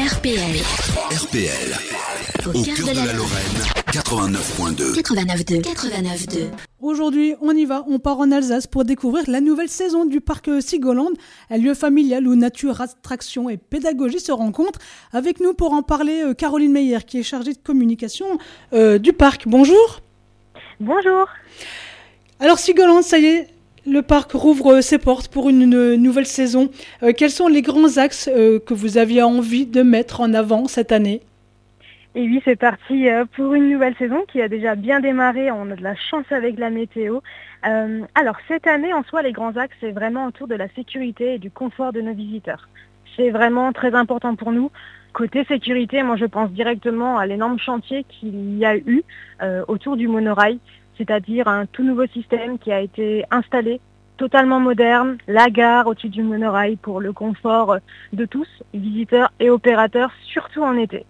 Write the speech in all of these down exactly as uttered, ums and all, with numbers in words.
R P L. R P L. Au, Au cœur, cœur de, de la, la Lorraine, quatre-vingt-neuf virgule deux. quatre-vingt-neuf virgule deux. quatre-vingt-neuf virgule deux. Aujourd'hui, on y va, on part en Alsace pour découvrir la nouvelle saison du parc Sigoland, un lieu familial où nature, attraction et pédagogie se rencontrent. Avec nous pour en parler, Caroline Meyer, qui est chargée de communication euh, du parc. Bonjour. Bonjour. Alors Sigoland, ça y est, le parc rouvre ses portes pour une, une nouvelle saison. Euh, quels sont les grands axes euh, que vous aviez envie de mettre en avant cette année ? Et oui, c'est parti pour une nouvelle saison qui a déjà bien démarré. On a de la chance avec la météo. Euh, alors, cette année, en soi, les grands axes, c'est vraiment autour de la sécurité et du confort de nos visiteurs. C'est vraiment très important pour nous. Côté sécurité, moi, je pense directement à l'énorme chantier qu'il y a eu euh, autour du monorail, c'est-à-dire un tout nouveau système qui a été installé, totalement moderne, la gare au-dessus du monorail pour le confort de tous, visiteurs et opérateurs, surtout en été.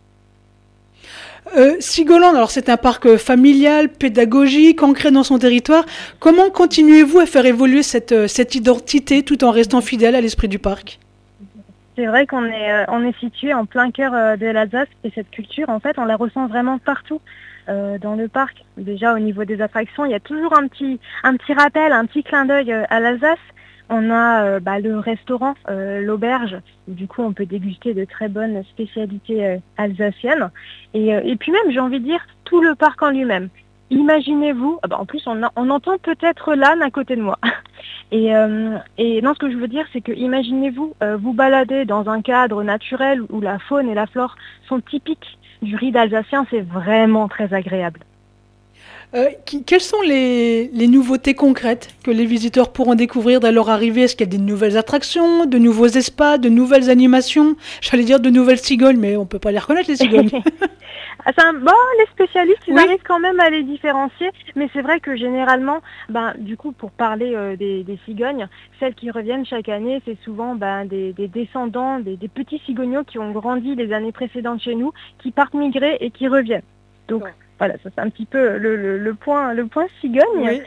Euh, Sigoland, alors c'est un parc familial, pédagogique, ancré dans son territoire. Comment continuez-vous à faire évoluer cette, cette identité tout en restant fidèle à l'esprit du parc ? C'est vrai qu'on est, euh, on est situé en plein cœur euh, de l'Alsace et cette culture, en fait, on la ressent vraiment partout euh, dans le parc. Déjà au niveau des attractions, il y a toujours un petit, un petit rappel, un petit clin d'œil euh, à l'Alsace. On a euh, bah, le restaurant, euh, l'auberge, du coup on peut déguster de très bonnes spécialités euh, alsaciennes. Et, euh, et puis même, j'ai envie de dire, tout le parc en lui-même. Imaginez-vous, ah bah, en plus on, a, on entend peut-être l'âne à côté de moi. Et, euh, et non, ce que je veux dire, c'est que imaginez-vous euh, vous balader dans un cadre naturel où la faune et la flore sont typiques du ride alsacien, c'est vraiment très agréable. Euh, qui, quelles sont les, les nouveautés concrètes que les visiteurs pourront découvrir dès leur arrivée ? Est-ce qu'il y a des nouvelles attractions, de nouveaux espaces, de nouvelles animations ? J'allais dire de nouvelles cigognes, mais on ne peut pas les reconnaître, les cigognes. Enfin, bon, les spécialistes, ils oui. arrivent quand même à les différencier, mais c'est vrai que généralement, ben, du coup, pour parler euh, des, des cigognes, celles qui reviennent chaque année, c'est souvent ben, des, des descendants, des, des petits cigognos qui ont grandi les années précédentes chez nous, qui partent migrer et qui reviennent. Donc, ouais. Voilà, ça c'est un petit peu le, le, le point, le point cigogne. Oui.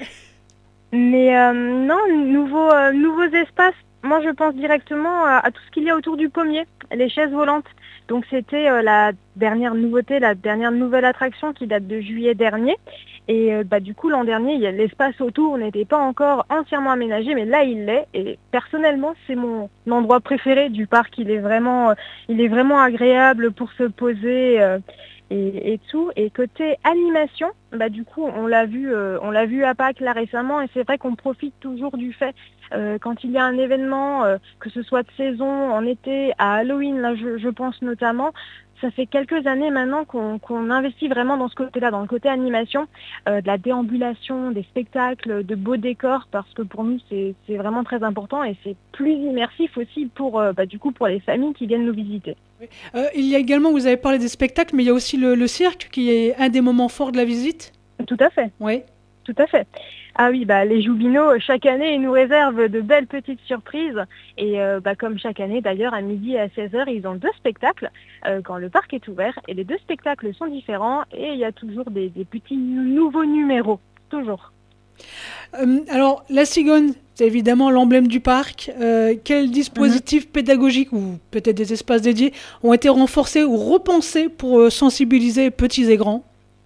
Mais euh, non, nouveaux, euh, nouveaux espaces. Moi, je pense directement à, à tout ce qu'il y a autour du pommier, les chaises volantes. Donc, c'était euh, la dernière nouveauté, la dernière nouvelle attraction qui date de juillet dernier. Et euh, bah, du coup, l'an dernier, il y a, l'espace autour n'était pas encore entièrement aménagé, mais là, il l'est. Et personnellement, c'est mon endroit préféré du parc. Il est vraiment, euh, il est vraiment agréable pour se poser. Euh, Et, et tout. Et côté animation, bah du coup on l'a vu, euh, on l'a vu à Pâques là récemment, et c'est vrai qu'on profite toujours du fait euh, quand il y a un événement, euh, que ce soit de saison, en été, à Halloween, là je, je pense notamment. Ça fait quelques années maintenant qu'on, qu'on investit vraiment dans ce côté-là, dans le côté animation, euh, de la déambulation, des spectacles, de beaux décors, parce que pour nous c'est, c'est vraiment très important et c'est plus immersif aussi pour, euh, bah, du coup, pour les familles qui viennent nous visiter. Oui. Euh, il y a également, vous avez parlé des spectacles, mais il y a aussi le, le cirque qui est un des moments forts de la visite. Tout à fait. Oui. Tout à fait. Ah oui, bah, les Joubinots, chaque année, ils nous réservent de belles petites surprises. Et euh, bah, comme chaque année, d'ailleurs, à midi et à seize heures, ils ont deux spectacles euh, quand le parc est ouvert. Et les deux spectacles sont différents et il y a toujours des, des petits nouveaux numéros. Toujours. Euh, alors, la cigogne, c'est évidemment l'emblème du parc. Euh, quels dispositifs mm-hmm. pédagogiques ou peut-être des espaces dédiés ont été renforcés ou repensés pour euh, sensibiliser petits et grands ?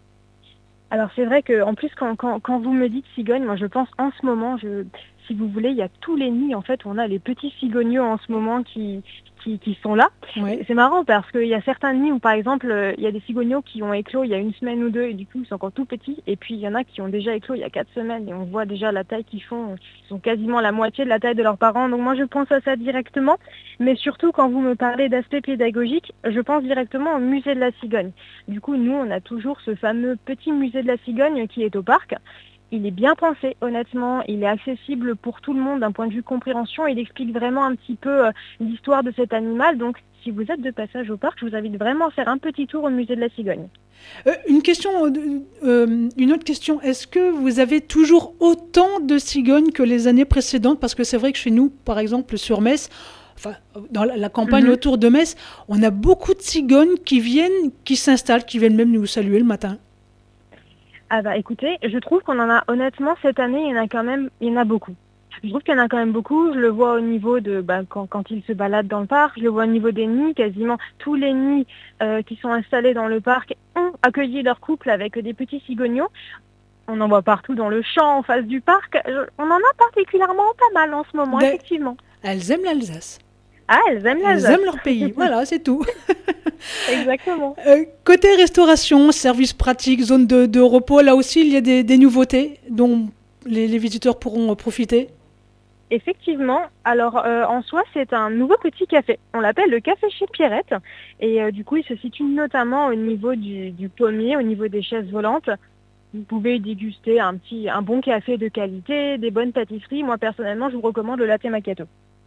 Alors c'est vrai que en plus quand, quand, quand vous me dites cigogne, moi je pense en ce moment, je, si vous voulez, il y a tous les nids en fait, on a les petits cigognos en ce moment qui, qui, qui sont là. Oui. C'est marrant parce qu'il y a certains nids où par exemple il y a des cigognos qui ont éclos il y a une semaine ou deux et du coup ils sont encore tout petits, et puis il y en a qui ont déjà éclos il y a quatre semaines et on voit déjà la taille qu'ils font, ils sont quasiment la moitié de la taille de leurs parents. Donc moi je pense à ça directement, mais surtout quand vous me parlez d'aspect pédagogique, je pense directement au musée de la cigogne. Du coup nous on a toujours ce fameux petit musée de la cigogne qui est au parc. Il est bien pensé, honnêtement, il est accessible pour tout le monde d'un point de vue compréhension, il explique vraiment un petit peu euh, l'histoire de cet animal, donc si vous êtes de passage au parc, je vous invite vraiment à faire un petit tour au musée de la cigogne. Euh, une question, euh, une autre question, est-ce que vous avez toujours autant de cigognes que les années précédentes ? Parce que c'est vrai que chez nous, par exemple sur Metz, enfin, dans la, la campagne mm-hmm. autour de Metz, on a beaucoup de cigognes qui viennent, qui s'installent, qui viennent même nous saluer le matin. Ah bah écoutez, je trouve qu'on en a honnêtement cette année, il y en a quand même, il y en a beaucoup. Je trouve qu'il y en a quand même beaucoup. Je le vois au niveau de bah, quand, quand ils se baladent dans le parc. Je le vois au niveau des nids. Quasiment tous les nids euh, qui sont installés dans le parc ont accueilli leur couple avec des petits cigognos. On en voit partout dans le champ en face du parc. Je- on en a particulièrement pas mal en ce moment, Des- effectivement. Elles aiment l'Alsace. Ah, elles aiment Elles l'Alsace. aiment leur pays. Voilà, c'est tout. Exactement. Euh, côté restauration, services pratiques, zone de, de repos, là aussi, il y a des, des nouveautés dont les, les visiteurs pourront euh, profiter. Effectivement, alors euh, en soi c'est un nouveau petit café, on l'appelle le café chez Pierrette et euh, du coup il se situe notamment au niveau du, du pommier, au niveau des chaises volantes. Vous pouvez y déguster un petit, un bon café de qualité, des bonnes pâtisseries. Moi personnellement je vous recommande le latte macchiato.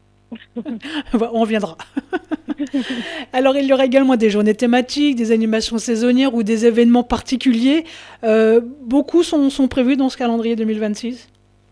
On viendra. Alors, il y aura également des journées thématiques, des animations saisonnières ou des événements particuliers. Euh, beaucoup sont, sont prévus dans ce calendrier deux mille vingt-six.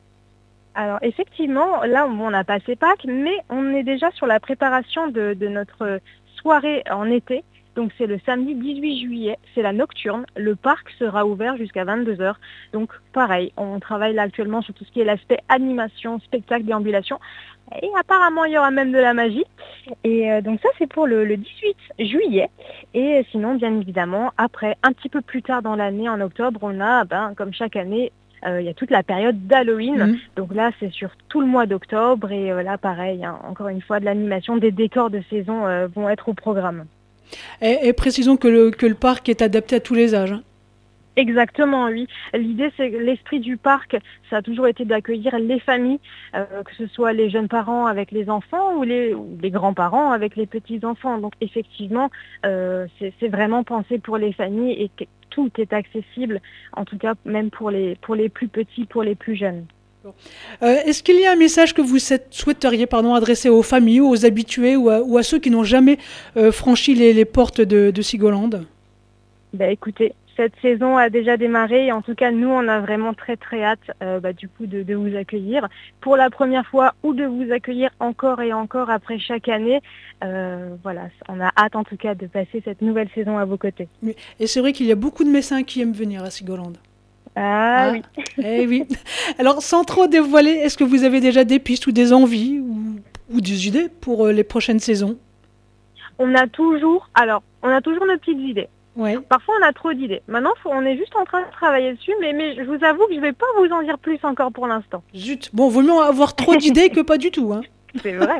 Alors effectivement, là on a passé Pâques, mais on est déjà sur la préparation de, de notre soirée en été. Donc c'est le samedi dix-huit juillet, c'est la nocturne. Le parc sera ouvert jusqu'à vingt-deux heures. Donc pareil, on travaille là actuellement sur tout ce qui est l'aspect animation, spectacle, déambulation. Et apparemment il y aura même de la magie. Et euh, donc ça c'est pour le, le dix-huit juillet. Et sinon bien évidemment, après, un petit peu plus tard dans l'année, en octobre, on a, ben, comme chaque année, Euh, il y a toute la période d'Halloween, Mmh. donc là c'est sur tout le mois d'octobre et euh, là pareil, hein, encore une fois de l'animation, des décors de saison euh, vont être au programme. Et, et précisons que le, que le parc est adapté à tous les âges. hein. Exactement, oui. L'idée c'est que l'esprit du parc, ça a toujours été d'accueillir les familles, euh, que ce soit les jeunes parents avec les enfants ou les, ou les grands-parents avec les petits-enfants. Donc effectivement, euh, c'est c'est vraiment pensé pour les familles et que tout est accessible, en tout cas même pour les, pour les plus petits, pour les plus jeunes. Euh, Est-ce qu'il y a un message que vous souhaiteriez pardon, adresser aux familles, aux habitués ou à, ou à ceux qui n'ont jamais euh, franchi les, les portes de, de Sigoland ? Bah écoutez, cette saison a déjà démarré et en tout cas nous on a vraiment très très hâte euh, bah, du coup de, de vous accueillir pour la première fois ou de vous accueillir encore et encore après chaque année. Euh, voilà, on a hâte en tout cas de passer cette nouvelle saison à vos côtés. Oui. Et c'est vrai qu'il y a beaucoup de Messins qui aiment venir à Sigoland. Ah, ah oui. Eh oui. Alors sans trop dévoiler, est-ce que vous avez déjà des pistes ou des envies ou, ou des idées pour euh, les prochaines saisons ? On a toujours, alors on a toujours nos petites idées. Ouais. Parfois on a trop d'idées. Maintenant faut, on est juste en train de travailler dessus, mais, mais je vous avoue que je ne vais pas vous en dire plus encore pour l'instant. Zut. Bon, vaut mieux avoir trop d'idées que pas du tout. Hein. C'est vrai.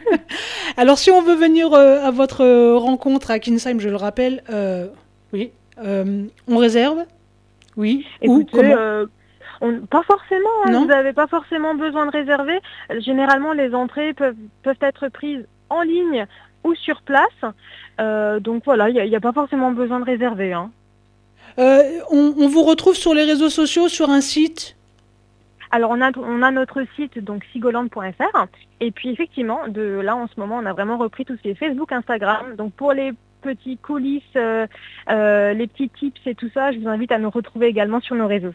Alors si on veut venir euh, à votre euh, rencontre à Kinsheim, je le rappelle, euh, oui, euh, on réserve ? Oui. Écoutez, Ou comment ? euh, on, pas forcément, hein, Non. vous n'avez pas forcément besoin de réserver. Euh, Généralement les entrées peuvent, peuvent être prises en ligne ou sur place. Euh, donc voilà, il n'y a, a pas forcément besoin de réserver. Hein. Euh, on, on vous retrouve sur les réseaux sociaux, sur un site ? Alors on a, on a notre site donc sigoland point f r et puis effectivement de là en ce moment on a vraiment repris tout ce qui est Facebook, Instagram. Donc pour les petits coulisses, euh, euh, les petits tips et tout ça, je vous invite à nous retrouver également sur nos réseaux.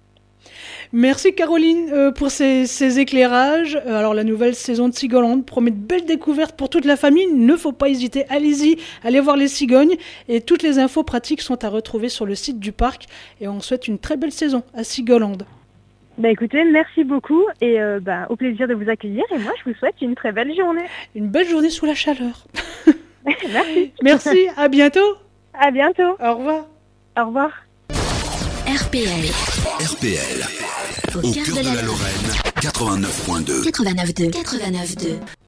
Merci Caroline euh, pour ces, ces éclairages. Euh, alors la nouvelle saison de Sigoland promet de belles découvertes pour toute la famille. Il ne faut pas hésiter, allez-y, allez voir les cigognes. Et toutes les infos pratiques sont à retrouver sur le site du parc. Et on souhaite une très belle saison à Sigoland. Bah écoutez, merci beaucoup et euh, bah, au plaisir de vous accueillir et moi je vous souhaite une très belle journée. Une belle journée sous la chaleur. Merci. Merci, à bientôt. À bientôt. Au revoir. Au revoir. R P L. R P L, Au au cœur cœur de la Lorraine, quatre-vingt-neuf point deux. quatre-vingt-neuf virgule deux. quatre-vingt-neuf virgule deux.